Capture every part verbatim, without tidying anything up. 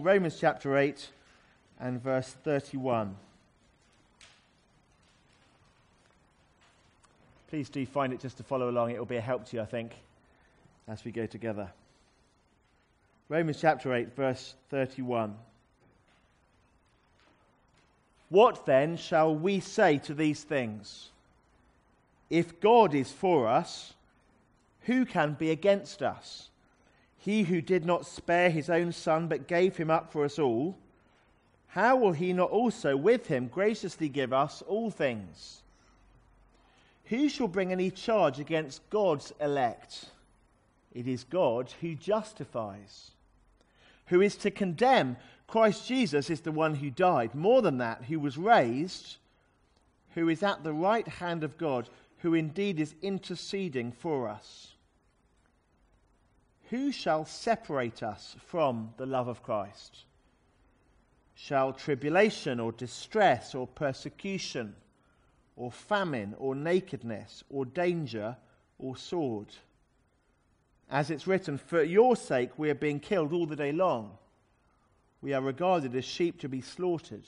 Romans chapter eight and verse thirty-one. Please do find it just to follow along. It will be a help to you, I think, as we go together. Romans chapter eight, verse thirty-one. What then shall we say to these things? If God is for us, who can be against us? He who did not spare his own son, but gave him up for us all, how will he not also with him graciously give us all things? Who shall bring any charge against God's elect? It is God who justifies. Who is to condemn? Christ Jesus is the one who died. More than that, who was raised, who is at the right hand of God, who indeed is interceding for us. Who shall separate us from the love of Christ? Shall tribulation or distress or persecution or famine or nakedness or danger or sword? As it's written, for your sake we are being killed all the day long. We are regarded as sheep to be slaughtered.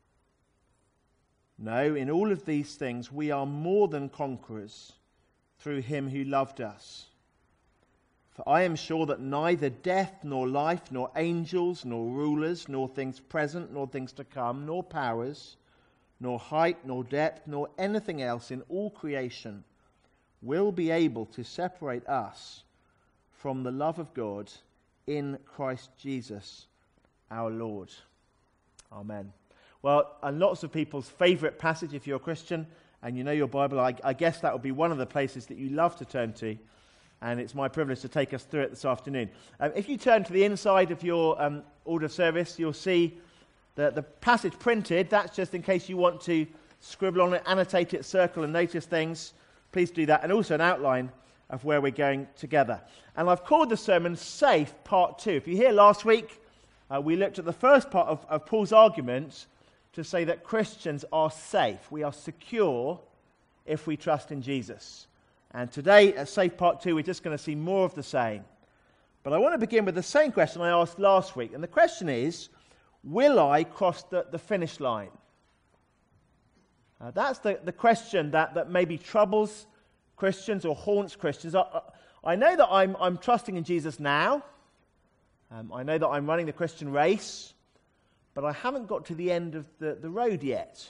No, in all of these things we are more than conquerors through him who loved us. For I am sure that neither death nor life, nor angels, nor rulers, nor things present, nor things to come, nor powers, nor height, nor depth, nor anything else in all creation will be able to separate us from the love of God in Christ Jesus our Lord. Amen. Well, and lots of people's favourite passage, if you're a Christian and you know your Bible, I, I guess that would be one of the places that you love to turn to. And it's my privilege to take us through it this afternoon. Um, if you turn to the inside of your um, order of service, you'll see the, the passage printed. That's just in case you want to scribble on it, annotate it, circle and notice things. Please do that. And also an outline of where we're going together. And I've called the sermon Safe Part two. If you hear last week, uh, we looked at the first part of, of Paul's argument to say that Christians are safe. We are secure if we trust in Jesus. And today, at Safe Part two, we're just going to see more of the same. But I want to begin with the same question I asked last week. And the question is, will I cross the, the finish line? Uh, that's the, the question that, that maybe troubles Christians or haunts Christians. I, I know that I'm, I'm trusting in Jesus now. Um, I know that I'm running the Christian race. But I haven't got to the end of the, the road yet.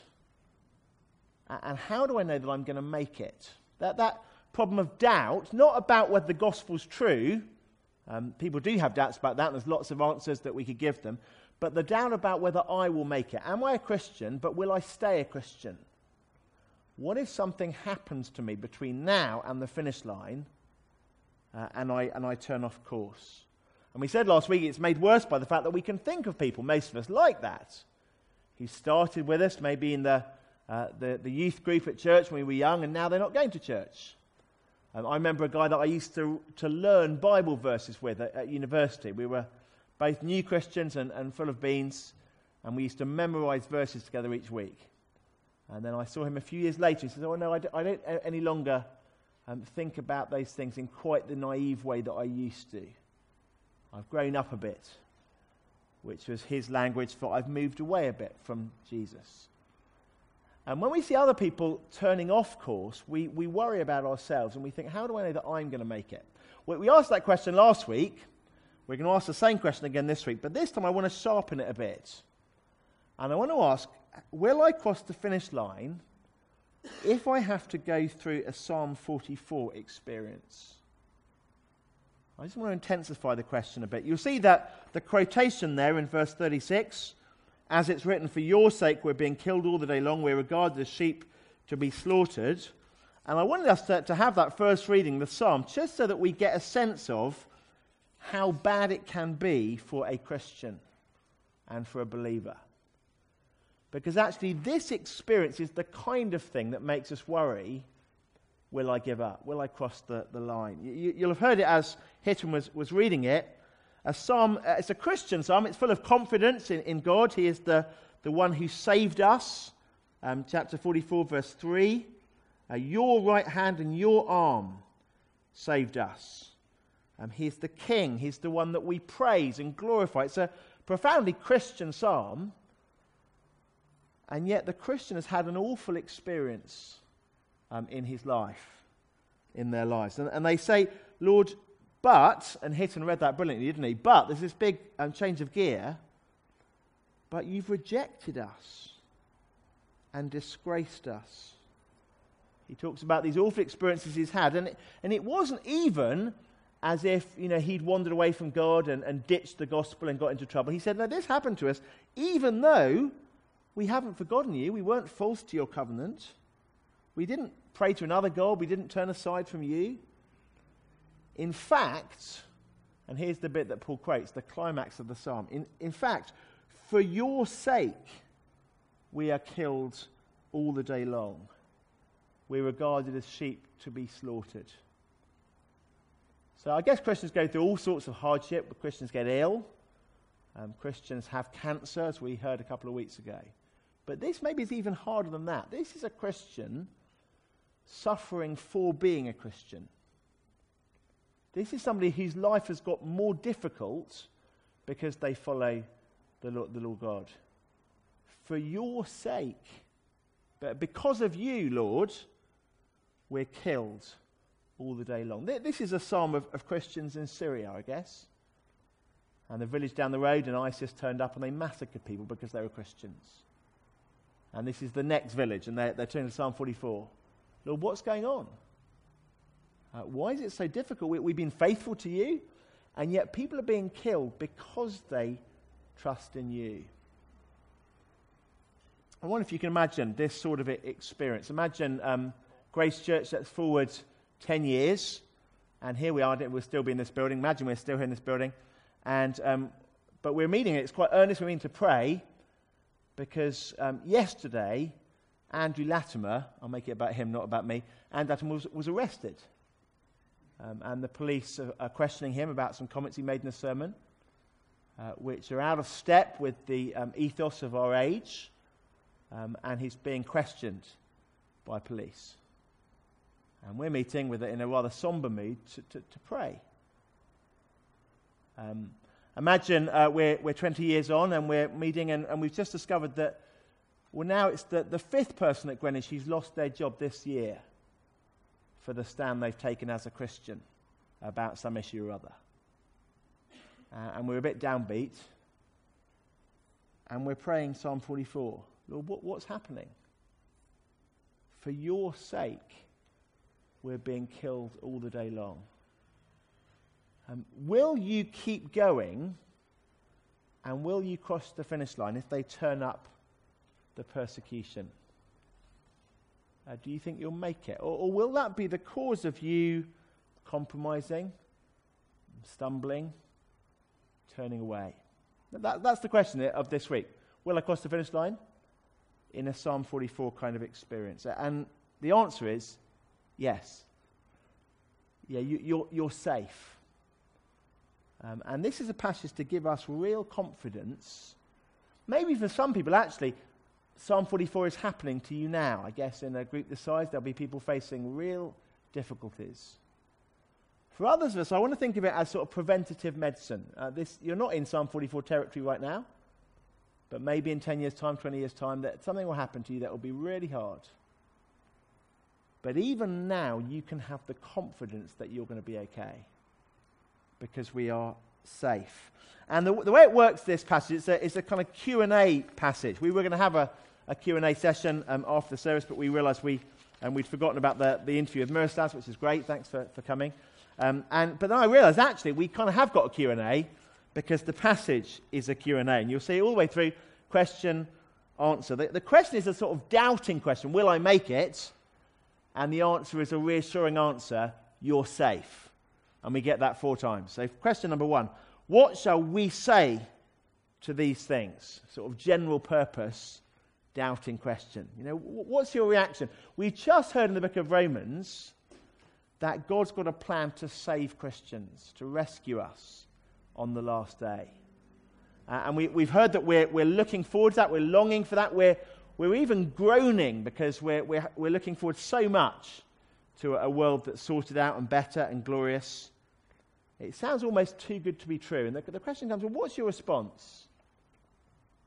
And how do I know that I'm going to make it? That that problem of doubt, not about whether the gospel's true. Um, people do have doubts about that, and there's lots of answers that we could give them. But the doubt about whether I will make it. Am I a Christian, but will I stay a Christian? What if something happens to me between now and the finish line, uh, and I and I turn off course? And we said last week it's made worse by the fact that we can think of people, most of us, like that, who started with us maybe in the, uh, the, the youth group at church when we were young, and now they're not going to church. Um, I remember a guy that I used to, to learn Bible verses with at, at university. We were both new Christians and, and full of beans, and we used to memorize verses together each week. And then I saw him a few years later. He said, oh no, I don't, I don't any longer um, think about those things in quite the naive way that I used to. I've grown up a bit, which was his language for I've moved away a bit from Jesus. And when we see other people turning off course, we, we worry about ourselves and we think, how do I know that I'm going to make it? Well, we asked that question last week. We're going to ask the same question again this week, but this time I want to sharpen it a bit. And I want to ask, will I cross the finish line if I have to go through a Psalm forty-four experience? I just want to intensify the question a bit. You'll see that the quotation there in verse thirty-six, as it's written, for your sake we're being killed all the day long, we're regarded as sheep to be slaughtered. And I wanted us to, to have that first reading, the psalm, just so that we get a sense of how bad it can be for a Christian and for a believer. Because actually this experience is the kind of thing that makes us worry, will I give up? Will I cross the, the line? You, you'll have heard it as Hitton was, was reading it. A psalm, uh, it's a Christian psalm. It's full of confidence in, in God. He is the, the one who saved us. Um, chapter forty-four, verse three. Uh, your right hand and your arm saved us. Um, he's the king. He's the one that we praise and glorify. It's a profoundly Christian psalm, and yet the Christian has had an awful experience um, in his life, in their lives. And, and they say, Lord, but, and Hitton read that brilliantly, didn't he? But, there's this big um, change of gear, but you've rejected us and disgraced us. He talks about these awful experiences he's had, and it, and it wasn't even as if, you know, he'd wandered away from God and, and ditched the gospel and got into trouble. He said, no, this happened to us, even though we haven't forgotten you, we weren't false to your covenant, we didn't pray to another God, we didn't turn aside from you. In fact, and here's the bit that Paul quotes, the climax of the psalm, in, in fact, for your sake we are killed all the day long. We're regarded as sheep to be slaughtered. So I guess Christians go through all sorts of hardship. Christians get ill. Um, Christians have cancer, as we heard a couple of weeks ago. But this maybe is even harder than that. This is a Christian suffering for being a Christian. This is somebody whose life has got more difficult because they follow the Lord, the Lord God. For your sake, but because of you, Lord, we're killed all the day long. This is a psalm of, of Christians in Syria, I guess. And the village down the road, and ISIS turned up and they massacred people because they were Christians. And this is the next village, and they're, they're turning to Psalm forty-four. Lord, what's going on? Uh, why is it so difficult? We, we've been faithful to you, and yet people are being killed because they trust in you. I wonder if you can imagine this sort of experience. Imagine um, Grace Church, let's forward ten years, and here we are, we'll still be in this building. Imagine we're still here in this building. And um, but we're meeting, it's quite earnest, we're meeting to pray, because um, yesterday, Andrew Latimer, I'll make it about him, not about me, Andrew Latimer was, was arrested. Um, and the police are, are questioning him about some comments he made in a sermon, uh, which are out of step with the um, ethos of our age, um, and he's being questioned by police. And we're meeting with it in a rather somber mood to, to, to pray. Um, imagine uh, we're, we're twenty years on and we're meeting, and, and we've just discovered that, well, now it's the, the fifth person at Greenwich who's lost their job this year for the stand they've taken as a Christian about some issue or other. Uh, and we're a bit downbeat. And we're praying Psalm forty-four. Lord, what, what's happening? For your sake, we're being killed all the day long. Um, will you keep going, and will you cross the finish line if they turn up the persecution? Uh, do you think you'll make it? Or, or will that be the cause of you compromising, stumbling, turning away? That, that's the question of this week. Will I cross the finish line in a Psalm forty-four kind of experience? And the answer is yes. Yeah, you, you're, you're safe. Um, and this is a passage to give us real confidence. Maybe for some people, actually, Psalm forty-four is happening to you now. I guess in a group this size, there'll be people facing real difficulties. For others of us, I want to think of it as sort of preventative medicine. Uh, this, you're not in Psalm forty-four territory right now, but maybe in ten years' time, twenty years' time, that something will happen to you that will be really hard. But even now, you can have the confidence that you're going to be okay, because we are safe. And the, the way it works, this passage, it's a, it's a kind of Q and A passage. We were going to have a, a Q and A session um, after the service, but we realised we, and we'd forgotten about the, the interview with Miroslav, which is great. Thanks for, for coming. Um, and But then I realised, actually, we kind of have got a Q and A, because the passage is a Q and A. And you'll see all the way through, question, answer. The, the question is a sort of doubting question. Will I make it? And the answer is a reassuring answer. You're safe. And we get that four times. So question number one, what shall we say to these things? Sort of general purpose, doubting question. You know, what's your reaction? We just heard in the book of Romans that God's got a plan to save Christians, to rescue us on the last day. Uh, and we, we've heard that we're, we're looking forward to that, we're longing for that, we're, we're even groaning because we're, we're, we're looking forward so much to a world that's sorted out and better and glorious. It sounds almost too good to be true. And the, the question comes, well, what's your response?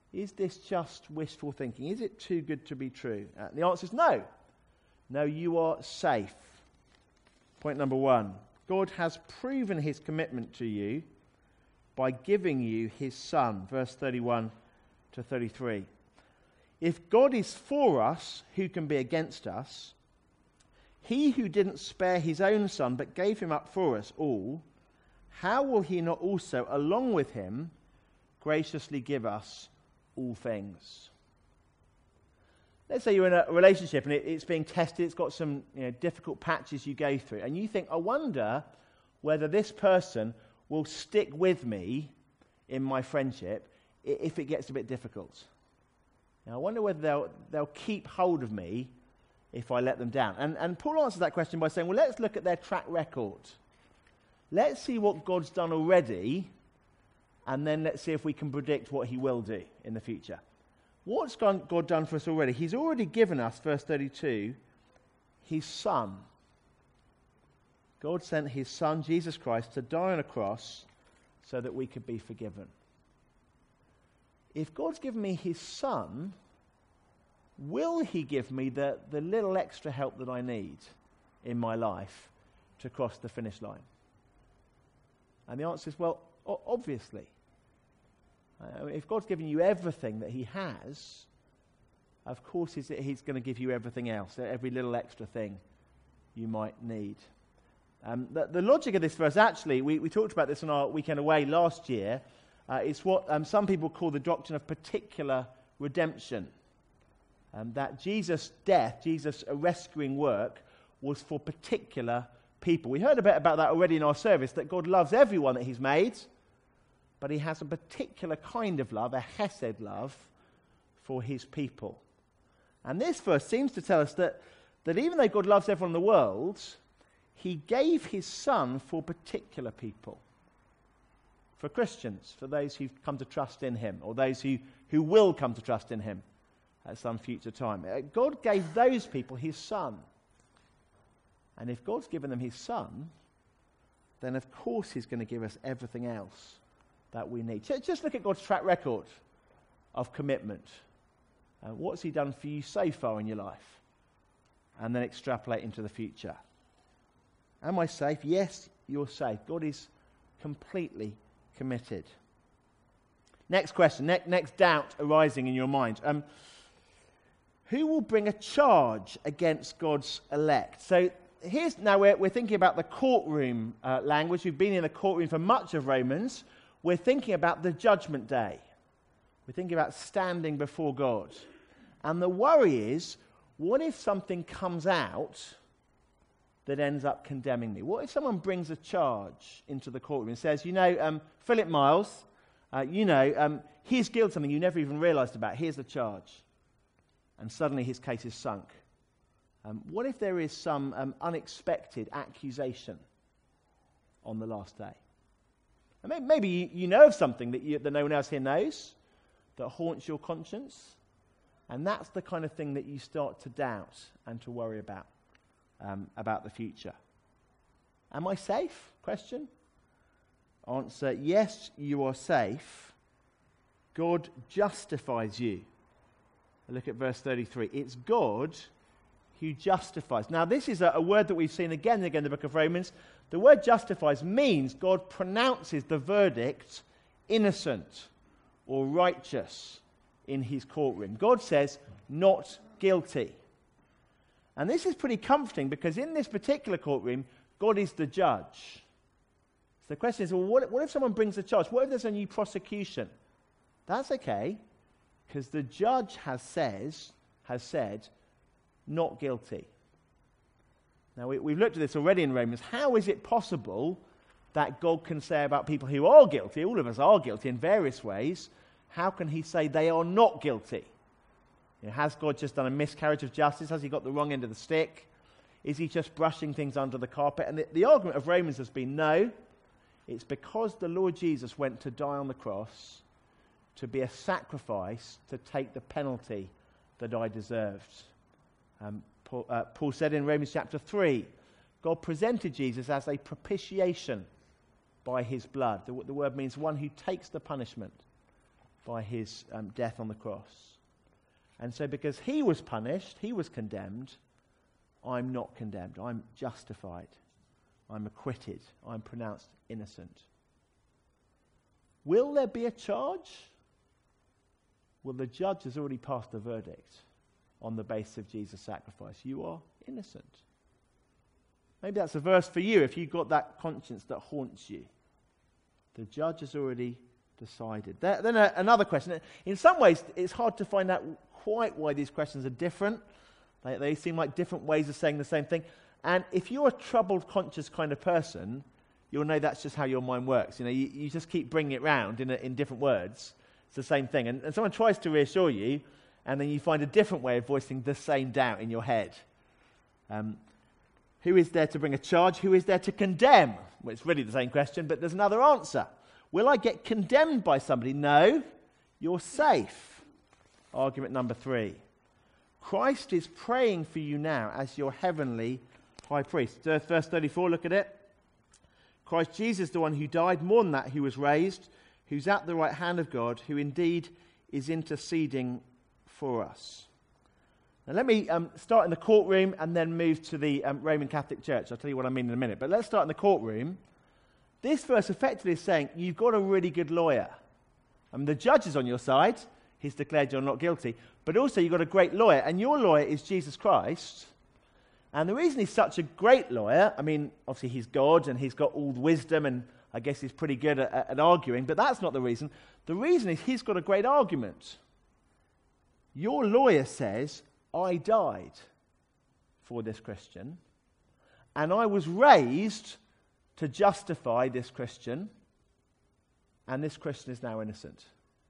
Is this just wishful thinking? Is it too good to be true? Uh, the answer is no. No, you are safe. Point number one. God has proven his commitment to you by giving you his Son. Verse thirty-one to thirty-three. If God is for us, who can be against us? He who didn't spare his own Son, but gave him up for us all, how will he not also, along with him, graciously give us all things? Let's say you're in a relationship and it, it's being tested, it's got some you know, difficult patches you go through, and you think, I wonder whether this person will stick with me in my friendship if it gets a bit difficult. Now, I wonder whether they'll, they'll keep hold of me if I let them down. And, and Paul answers that question by saying, well, let's look at their track record. Let's see what God's done already, and then let's see if we can predict what he will do in the future. What's God done for us already? He's already given us, verse thirty-two, his Son. God sent his Son, Jesus Christ, to die on a cross so that we could be forgiven. If God's given me his Son, will he give me the, the little extra help that I need in my life to cross the finish line? And the answer is, well, o- obviously. Uh, if God's given you everything that he has, of course he's, he's going to give you everything else, every little extra thing you might need. Um, the, the logic of this verse, actually, we, we talked about this on our weekend away last year. Uh, it's what um, some people call the doctrine of particular redemption. Um, that Jesus' death, Jesus' rescuing work, was for particular people. We heard a bit about that already in our service, that God loves everyone that he's made, but he has a particular kind of love, a hesed love, for his people. And this verse seems to tell us that, that even though God loves everyone in the world, he gave his Son for particular people. For Christians, for those who've come to trust in him, or those who, who will come to trust in him at some future time. God gave those people his Son. And if God's given them his Son, then of course he's going to give us everything else that we need. Just look at God's track record of commitment. Uh, what's he done for you so far in your life? And then extrapolate into the future. Am I safe? Yes, you're safe. God is completely committed. Next question, ne- next doubt arising in your mind. Um, who will bring a charge against God's elect? So here's now we're, we're thinking about the courtroom uh, language. We've been in the courtroom for much of Romans. We're thinking about the judgment day. We're thinking about standing before God. And the worry is, what if something comes out that ends up condemning me? What if someone brings a charge into the courtroom and says, you know, um, Philip Miles, uh, you know, um, he's guilty of something you never even realized about. Here's the charge. And suddenly his case is sunk. Um, what if there is some um, unexpected accusation on the last day? And maybe, maybe you, you know of something that, you, that no one else here knows that haunts your conscience. And that's the kind of thing that you start to doubt and to worry about, um, about the future. Am I safe? Question. Answer, yes, you are safe. God justifies you. Look at verse thirty-three. It's God who justifies. Now, this is a, a word that we've seen again and again in the book of Romans. The word justifies means God pronounces the verdict innocent or righteous in his courtroom. God says, not guilty. And this is pretty comforting because in this particular courtroom, God is the judge. So the question is, well, what, what if someone brings a charge? What if there's a new prosecution? That's okay, because the judge has says has said, not guilty. Now, we, we've looked at this already in Romans. How is it possible that God can say about people who are guilty, all of us are guilty in various ways, how can he say they are not guilty? You know, has God just done a miscarriage of justice? Has he got the wrong end of the stick? Is he just brushing things under the carpet? And the, the argument of Romans has been, no, it's because the Lord Jesus went to die on the cross to be a sacrifice to take the penalty that I deserved. Um, Paul, uh, Paul said in Romans chapter three, God presented Jesus as a propitiation by his blood. The, the word means one who takes the punishment by his um, death on the cross. And so because he was punished, he was condemned, I'm not condemned. I'm justified. I'm acquitted. I'm pronounced innocent. Will there be a charge? Well, the judge has already passed a verdict on the basis of Jesus' sacrifice. You are innocent. Maybe that's a verse for you if you've got that conscience that haunts you. The judge has already decided. There, then a, another question. In some ways, it's hard to find out quite why these questions are different. They, they seem like different ways of saying the same thing. And if you're a troubled, conscious kind of person, you'll know that's just how your mind works. You know, you, you just keep bringing it round in, a, in different words. It's the same thing. And, and someone tries to reassure you, and then you find a different way of voicing the same doubt in your head. Um, who is there to bring a charge? Who is there to condemn? Well, it's really the same question, but there's another answer. Will I get condemned by somebody? No, you're safe. Argument number three. Christ is praying for you now as your heavenly high priest. Verse thirty-four, look at it. Christ Jesus, the one who died, more than that, who was raised, who's at the right hand of God, who indeed is interceding for us. Now let me um, start in the courtroom and then move to the um, Roman Catholic Church. I'll tell you what I mean in a minute. But let's start in the courtroom. This verse effectively is saying you've got a really good lawyer. I mean, the judge is on your side. He's declared you're not guilty. But also you've got a great lawyer. And your lawyer is Jesus Christ. And the reason he's such a great lawyer, I mean, obviously he's God and he's got all the wisdom and I guess he's pretty good at, at arguing. But that's not the reason. The reason is he's got a great argument. Your lawyer says, I died for this Christian. And I was raised to justify this Christian, and this Christian is now innocent.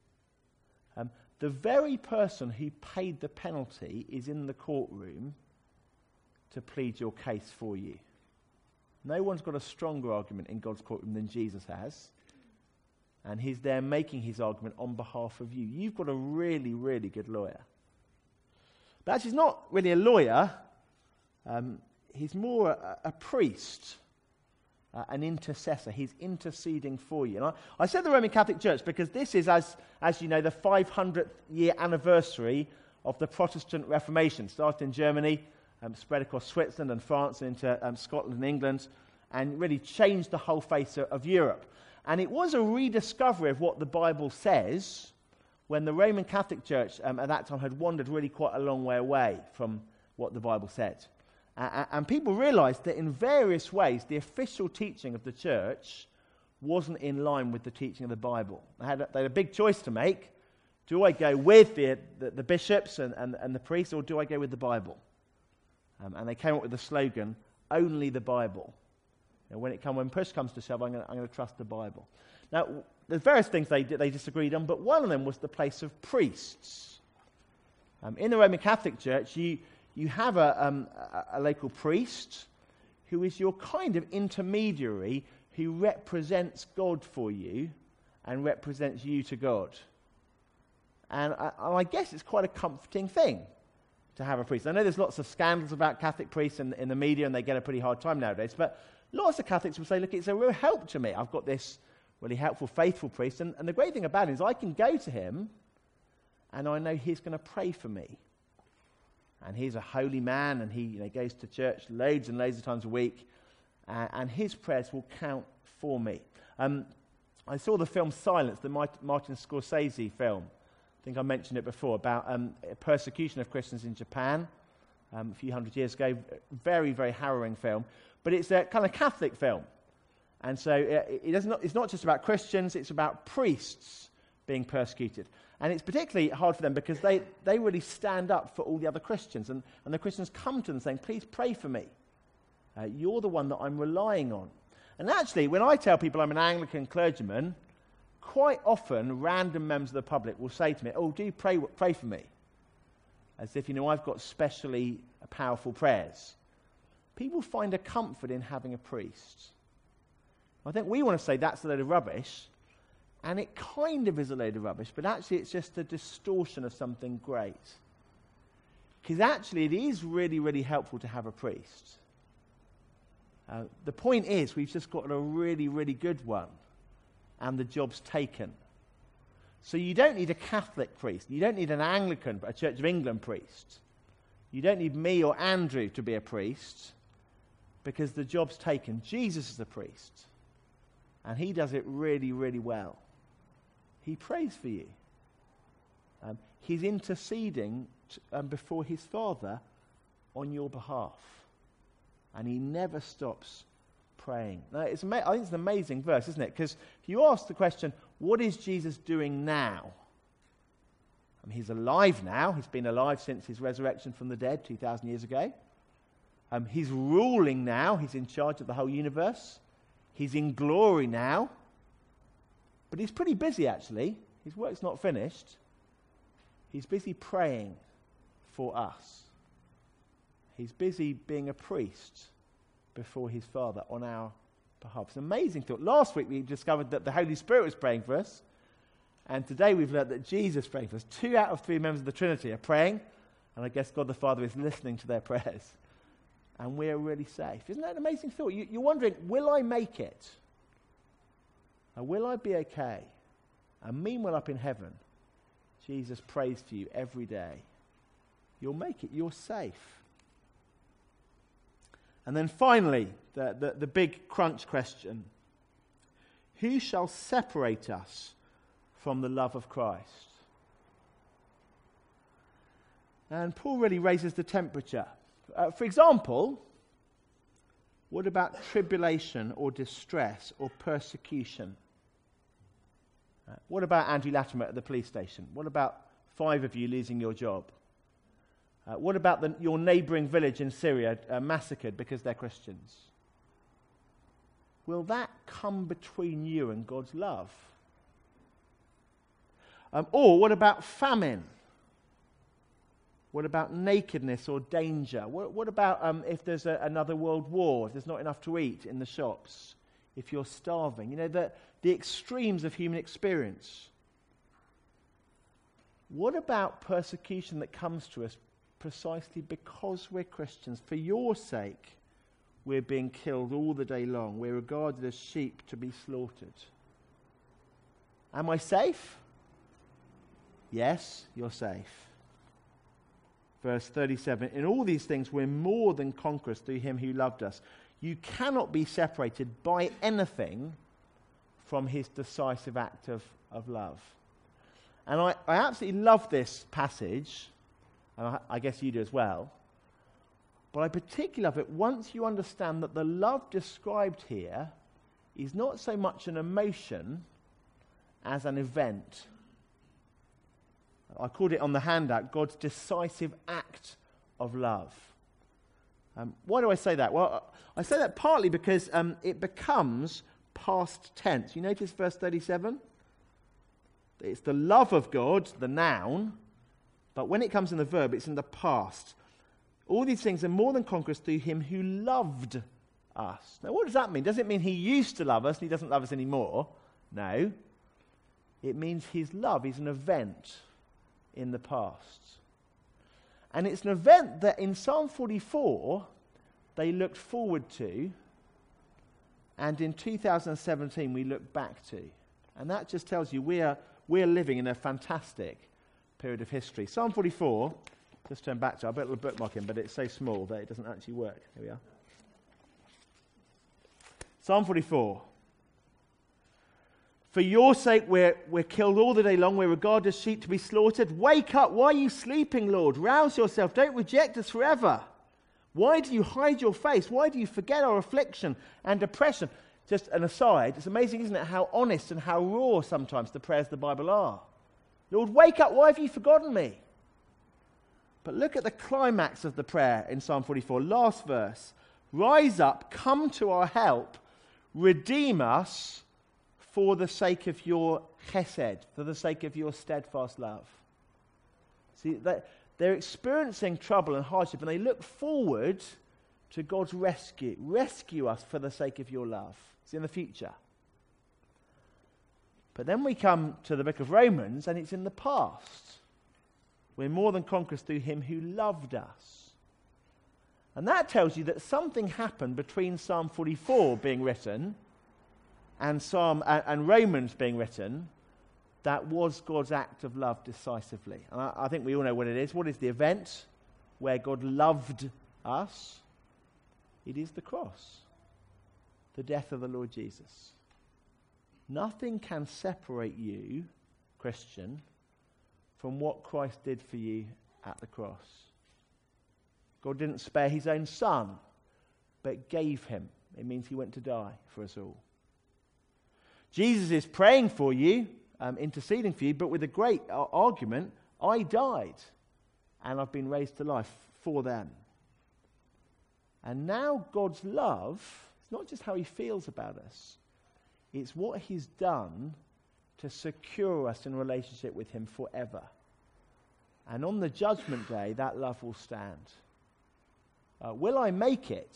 Um, the very person who paid the penalty is in the courtroom to plead your case for you. No one's got a stronger argument in God's courtroom than Jesus has, and he's there making his argument on behalf of you. You've got a really, really good lawyer. But actually, he's not really a lawyer. Um, he's more a, a priest. Uh, an intercessor. He's interceding for you. And I, I said the Roman Catholic Church because this is, as, as you know, the five hundredth year anniversary of the Protestant Reformation. Started in Germany, um, spread across Switzerland and France and into um, Scotland and England, and really changed the whole face of, of Europe. And it was a rediscovery of what the Bible says when the Roman Catholic Church um, at that time had wandered really quite a long way away from what the Bible said. Uh, and people realized that in various ways, the official teaching of the church wasn't in line with the teaching of the Bible. They had a, they had a big choice to make. Do I go with the, the, the bishops and, and, and the priests, or do I go with the Bible? Um, and they came up with the slogan, only the Bible. And when it come, when push comes to shove, I'm going to trust the Bible. Now, there's various things they, they disagreed on, but one of them was the place of priests. Um, in the Roman Catholic Church, you... You have a, um, a, a local priest who is your kind of intermediary who represents God for you and represents you to God. And I, and I guess it's quite a comforting thing to have a priest. I know there's lots of scandals about Catholic priests in, in the media and they get a pretty hard time nowadays, but lots of Catholics will say, look, it's a real help to me. I've got this really helpful, faithful priest. And, and the great thing about it is I can go to him and I know he's going to pray for me. And he's a holy man, and he you know, goes to church loads and loads of times a week, uh, and his prayers will count for me. Um, I saw the film Silence, the Martin Scorsese film. I think I mentioned it before, about um, persecution of Christians in Japan um, a few hundred years ago. Very, very harrowing film. But it's a kind of Catholic film. And so it, it not, it's not just about Christians, it's about priests being persecuted. And it's particularly hard for them because they, they really stand up for all the other Christians. And, and the Christians come to them saying, please pray for me. Uh, you're the one that I'm relying on. And actually, when I tell people I'm an Anglican clergyman, quite often random members of the public will say to me, oh, do pray, pray for me. As if, you know, I've got specially powerful prayers. People find a comfort in having a priest. I think we want to say that's a load of rubbish. And it kind of is a load of rubbish, but actually it's just a distortion of something great. Because actually it is really, really helpful to have a priest. Uh, the point is we've just got a really, really good one, and the job's taken. So you don't need a Catholic priest. You don't need an Anglican, a Church of England priest. You don't need me or Andrew to be a priest, because the job's taken. Jesus is the priest. And he does it really, really well. He prays for you. Um, he's interceding t- um, before his Father on your behalf. And he never stops praying. Now, it's ama- I think it's an amazing verse, isn't it? Because if you ask the question, what is Jesus doing now? I mean, he's alive now. He's been alive since his resurrection from the dead two thousand years ago. Um, he's ruling now. He's in charge of the whole universe. He's in glory now. But he's pretty busy, actually. His work's not finished. He's busy praying for us. He's busy being a priest before his Father on our behalf. It's an amazing thought. Last week we discovered that the Holy Spirit was praying for us. And today we've learned that Jesus is praying for us. Two out of three members of the Trinity are praying. And I guess God the Father is listening to their prayers. And we're really safe. Isn't that an amazing thought? You, you're wondering, will I make it? Or will I be okay? And meanwhile up in heaven, Jesus prays for you every day. You'll make it. You're safe. And then finally, the, the, the big crunch question. Who shall separate us from the love of Christ? And Paul really raises the temperature. Uh, for example, what about tribulation or distress or persecution? Uh, what about Andrew Latimer at the police station? What about five of you losing your job? Uh, what about the, your neighbouring village in Syria uh, massacred because they're Christians? Will that come between you and God's love? Um, or what about famine? What about nakedness or danger? What, what about um, if there's a, another world war, if there's not enough to eat in the shops, if you're starving? You know, the, the extremes of human experience. What about persecution that comes to us precisely because we're Christians? For your sake, we're being killed all the day long. We're regarded as sheep to be slaughtered. Am I safe? Yes, you're safe. Verse thirty-seven, in all these things we're more than conquerors through him who loved us. You cannot be separated by anything from his decisive act of, of love. And I, I absolutely love this passage, and I, I guess you do as well. But I particularly love it once you understand that the love described here is not so much an emotion as an event. I called it on the handout, God's decisive act of love. Um, why do I say that? Well, I say that partly because um, it becomes past tense. You notice verse thirty-seven? It's the love of God, the noun, but when it comes in the verb, it's in the past. All these things are more than conquerors through him who loved us. Now, what does that mean? Does it mean he used to love us and he doesn't love us anymore? No. It means his love is an event in the past. And it's an event that in Psalm forty-four they looked forward to, and in two thousand seventeen we look back to. And that just tells you we are we're living in a fantastic period of history. Psalm forty-four, just turn back to, I bet it'll bookmark him, but it's so small that it doesn't actually work. Here we are. Psalm forty-four. For your sake we're, we're killed all the day long. We're regarded as sheep to be slaughtered. Wake up. Why are you sleeping, Lord? Rouse yourself. Don't reject us forever. Why do you hide your face? Why do you forget our affliction and oppression? Just an aside, it's amazing, isn't it, how honest and how raw sometimes the prayers of the Bible are. Lord, wake up. Why have you forgotten me? But look at the climax of the prayer in Psalm forty-four. Last verse. Rise up. Come to our help. Redeem us for the sake of your chesed, for the sake of your steadfast love. See, they're experiencing trouble and hardship, and they look forward to God's rescue. Rescue us for the sake of your love. It's in the future. But then we come to the book of Romans, and it's in the past. We're more than conquerors through him who loved us. And that tells you that something happened between Psalm forty-four being written and Psalm and, and Romans being written that was God's act of love decisively. And I, I think we all know what it is. What is the event where God loved us? It is the cross, the death of the Lord Jesus. Nothing can separate you, Christian, from what Christ did for you at the cross. God didn't spare his own son, but gave him. It means he went to die for us all. Jesus is praying for you, um, interceding for you, but with a great uh, argument, I died, and I've been raised to life for them. And now God's love, it's not just how he feels about us, it's what he's done to secure us in relationship with him forever. And on the judgment day, that love will stand. Uh, will I make it?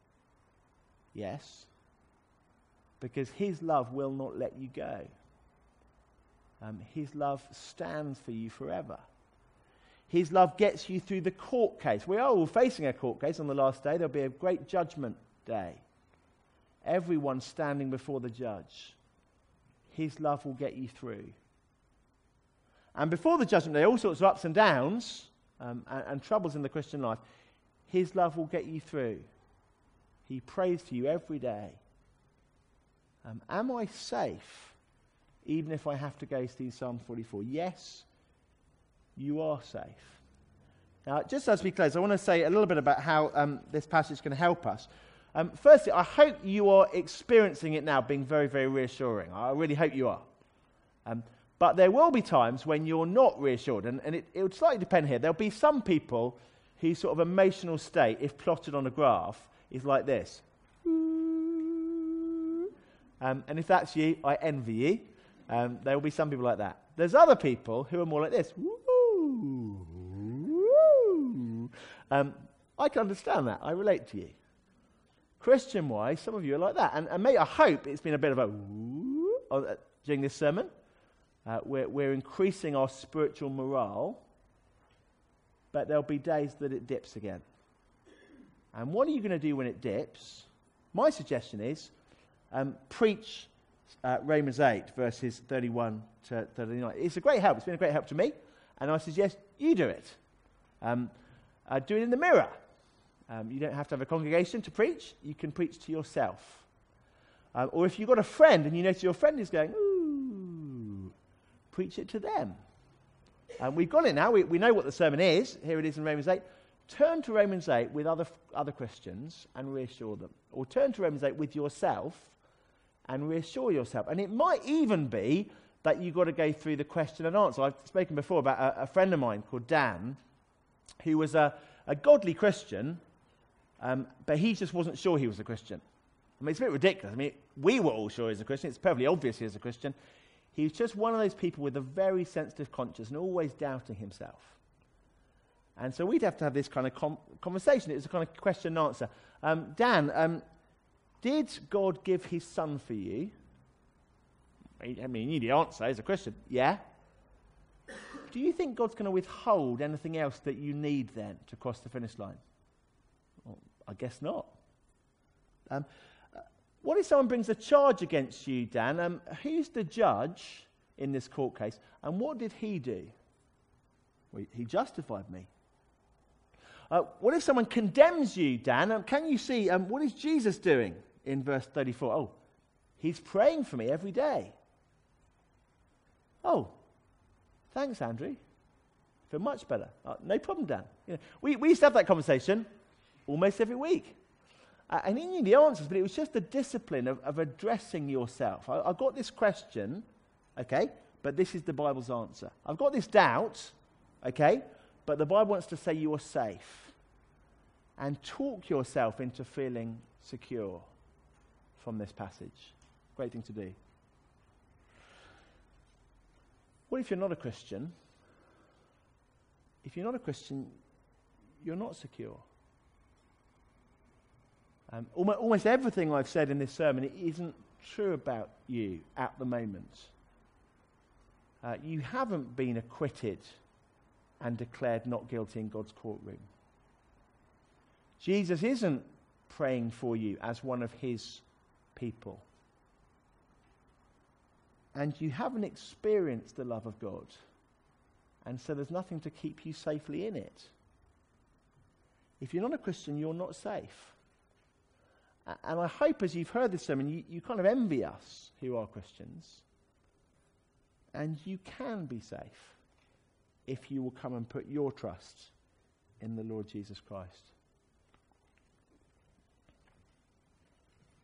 Yes. Because his love will not let you go. Um, his love stands for you forever. His love gets you through the court case. We are all facing a court case on the last day. There'll be a great judgment day. Everyone standing before the judge. His love will get you through. And before the judgment day, all sorts of ups and downs um, and, and troubles in the Christian life, his love will get you through. He prays for you every day. Um, am I safe, even if I have to go through Psalm forty-four? Yes, you are safe. Now, just as we close, I want to say a little bit about how um, this passage can help us. Um, firstly, I hope you are experiencing it now being very, very reassuring. I really hope you are. Um, but there will be times when you're not reassured, and, and it, it would slightly depend here. There'll be some people whose sort of emotional state, if plotted on a graph, is like this. Um, and if that's you, I envy you. Um, there will be some people like that. There's other people who are more like this. Woo, woo. Um, I can understand that. I relate to you. Christian-wise, some of you are like that. And, and may, I hope it's been a bit of a woo uh, during this sermon. Uh, we're, we're increasing our spiritual morale. But there'll be days that it dips again. And what are you going to do when it dips? My suggestion is um, preach uh, Romans eight, verses thirty-one to thirty-nine. It's a great help. It's been a great help to me. And I suggest you do it. Um, uh, do it in the mirror. Um, you don't have to have a congregation to preach. You can preach to yourself. Uh, or if you've got a friend and you notice your friend is going, ooh, preach it to them. Um, we've got it now. We, we know what the sermon is. Here it is in Romans eight. Turn to Romans eight with other other Christians and reassure them. Or turn to Romans eight with yourself and reassure yourself. And it might even be that you've got to go through the question and answer. I've spoken before about a, a friend of mine called Dan, who was a, a godly Christian, um, but he just wasn't sure he was a Christian. I mean, it's a bit ridiculous. I mean, we were all sure he was a Christian. It's perfectly obvious he was a Christian. He was just one of those people with a very sensitive conscience and always doubting himself. And so we'd have to have this kind of com- conversation. It was a kind of question and answer. Um, Dan, um, did God give his son for you? I mean, you need the answer as a Christian. Yeah. Do you think God's going to withhold anything else that you need then to cross the finish line? Well, I guess not. Um, uh, what if someone brings a charge against you, Dan? Um, who's the judge in this court case? And what did he do? Well, he justified me. Uh, what if someone condemns you, Dan? Um, can you see, um, what is Jesus doing in verse thirty-four? Oh, he's praying for me every day. Oh, thanks, Andrew. I feel much better. Uh, no problem, Dan. You know, we, we used to have that conversation almost every week. Uh, and he knew the answers, but it was just the discipline of, of addressing yourself. I, I've got this question, okay, but this is the Bible's answer. I've got this doubt, okay, but the Bible wants to say you are safe. And talk yourself into feeling secure from this passage. Great thing to do. What if you're not a Christian? If you're not a Christian, you're not secure. Um, almost, almost everything I've said in this sermon, it isn't true about you at the moment. Uh, you haven't been acquitted and declared not guilty in God's courtroom. Jesus isn't praying for you as one of his people. and you haven't experienced the love of God, and so there's nothing to keep you safely in it. If you're not a Christian, you're not safe. And I hope as you've heard this sermon, you, you kind of envy us who are Christians. And you can be safe if you will come and put your trust in the Lord Jesus Christ.